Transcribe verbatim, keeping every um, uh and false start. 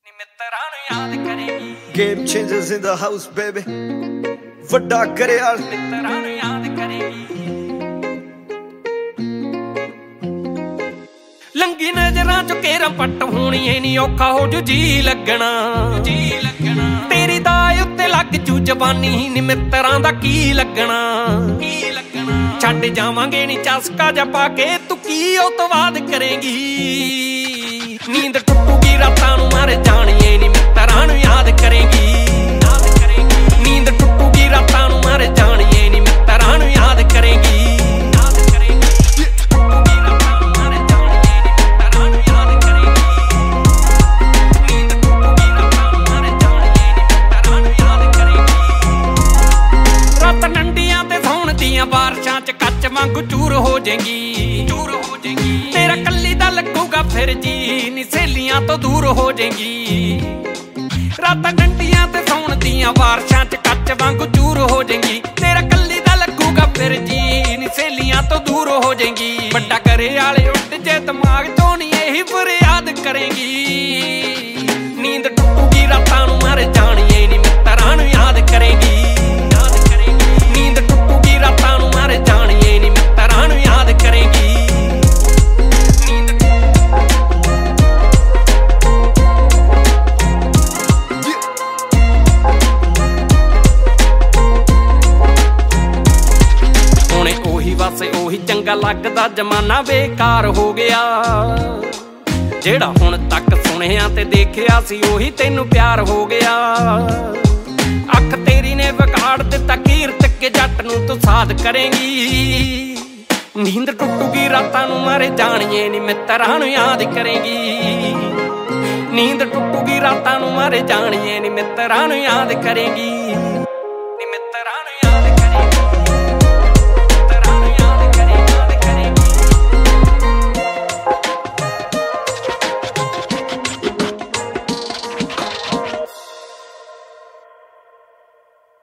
Game changers in the house, baby. ਵੱਡਾ ਕਰਿਆਲ ਮਿੱਤਰਾਂ ਨੂੰ ਯਾਦ ਕਰੇਗੀ। ਲੰਗੀ ਨਜ਼ਰਾਂ ਚੋਂ ਕੇਰਾਂ ਪੱਟ ਹੋਣੀ ਐ ਨੀ ਔਖਾ ਹੋ ਜੂ ਜੀ ਲੱਗਣਾ ਜੀ ਲੱਗਣਾ ਤੇਰੀ ਦਾ ਉੱਤੇ ਲੱਗ ਜੂ ਜਵਾਨੀ ਨੀ ਮਿੱਤਰਾਂ ਦਾ ਕੀ ਲੱਗਣਾ ਕੀ ਲੱਗਣਾ ਛੱਡ ਜਾਵਾਂਗੇ ਨੀ ਚਸਕਾ ਜਾ ਪਾ ਕੇ ਤੂੰ ਕੀ ਉਹ ਤੋਂ ਬਾਅਦ ਕਰੇਗੀ। ਨੀਂਦ ਟੁੱਟੂਗੀ ਰਾਤਾਂ ਨੂੰ ਮਰ ਜਾਣੀਏ ਨੀ ਮਿੱਤਰਾਂ ਨੂੰ ਯਾਦ ਕਰੇਗੀ ਯਾਦ ਕਰੇਗੀ ਨੀਂਦ ਟੁੱਟੂਗੀ ਰਾਤਾਂ ਨੂੰ ਮਰ ਜਾਣੀਏ ਨੀ ਮਿੱਤਰਾਂ ਨੂੰ ਯਾਦ ਕਰੇਗੀ ਯਾਦ ਕਰੇਗੀ ਟੁੱਟੂਗੀ ਰਾਤਾਂ ਨੂੰ ਮਰ ਜਾਣੀਏ ਨੀ ਮਿੱਤਰਾਂ ਨੂੰ ਯਾਦ ਕਰੇਗੀ ਨੀਂਦ ਟੁੱਟੂਗੀ ਰਾਤਾਂ ਨੂੰ ਮਰ ਜਾਣੀਏ ਨੀ ਮਿੱਤਰਾਂ ਨੂੰ ਯਾਦ ਕਰੇਗੀ। ਰਾਤ ਡੰਡੀਆਂ ਤੇ ਸੌਣ ਦੀਆਂ ਬਾਰਿਸ਼ਾਂ ਚ ਕੱਚ ਵਾਂਗੂ ਚੂਰ ਹੋ ਜਾਏਗੀ ਚੂਰ ਹੋ ਜਾਏਗੀ ਤੇਰਾ ਕੱਲੀ ਦਾ ਲੱਗੂਗਾ ਫਿਰ ਜੀ ਨੀ ਸਹੇਲੀਆਂ ਤੋਂ ਦੂਰ ਹੋ ਜਾਏਗੀ। ਰਾਤਾਂ ਡੰਡੀਆਂ ਤੇ ਸੌਣ ਦੀਆਂ ਬਾਰਿਸ਼ਾਂ ਚ ਕੱਚ ਵਾਂਗੂ ਚੂਰ ਹੋ ਜਾਏਗੀ ਤੇਰਾ ਕੱਲੀ ਦਾ ਲੱਗੂਗਾ ਫਿਰ ਜੀ ਨੀ ਸਹੇਲੀਆਂ ਤੋਂ ਦੂਰ ਹੋ ਜਾਏਗੀ। ਵੱਡਾ ਕਰੇ ਵਾਲੇ ਉੱਡ ਜੇ ਦਿਮਾਗ ਤੋਂ ਨੀ ਇਹੀ ਫਰਿਆਦ ਕਰੇਗੀ। ਨੀਂਦ ਟੁੱਟੂਗੀ ਰਾਤਾਂ ਨੂੰ ਮਰ ਜਾਣੀਏ ਨੀ ਮਿੱਤਰਾਂ ਨੂੰ ਯਾਦ ਕਰੇਗੀ ਯਾਦ ਕਰੇਗੀ ਨੀਂਦ ਟੁੱਟੂਗੀ ਰਾਤਾਂ ਨੂੰ ਮਰ ਜਾਣੀਏ ਨੀ ਮਿੱਤਰਾਂ ਨੂੰ ਯਾਦ ਕਰੇਗੀ। ਬਸ ਉਹੀ ਚੰਗਾ ਲੱਗਦਾ ਜ਼ਮਾਨਾ ਬੇਕਾਰ ਹੋ ਗਿਆ ਜਿਹੜਾ ਹੁਣ ਤੱਕ ਸੁਣਿਆ ਤੇ ਦੇਖਿਆ ਸੀ ਉਹੀ ਤੈਨੂੰ ਪਿਆਰ ਹੋ ਗਿਆ। ਅੱਖ ਤੇਰੀ ਨੇ ਵਿਗਾੜ ਦਿੱਤਾ ਕੀਰਤ ਕੇ ਜੱਟ ਨੂੰ ਤੂੰ ਸਾਧ ਕਰੇਂਗੀ। ਨੀਂਦ ਟੁੱਟੂਗੀ ਰਾਤਾਂ ਨੂੰ ਮਰ ਜਾਣੀਏ ਨੀ ਮਿੱਤਰਾਂ ਨੂੰ ਯਾਦ ਕਰੇਂਗੀ। ਨੀਂਦ ਟੁੱਟੂਗੀ ਰਾਤਾਂ ਨੂੰ ਮਰ ਜਾਣੀਏ ਨੀ ਮਿੱਤਰਾਂ ਨੂੰ ਯਾਦ ਕਰੇਂਗੀ।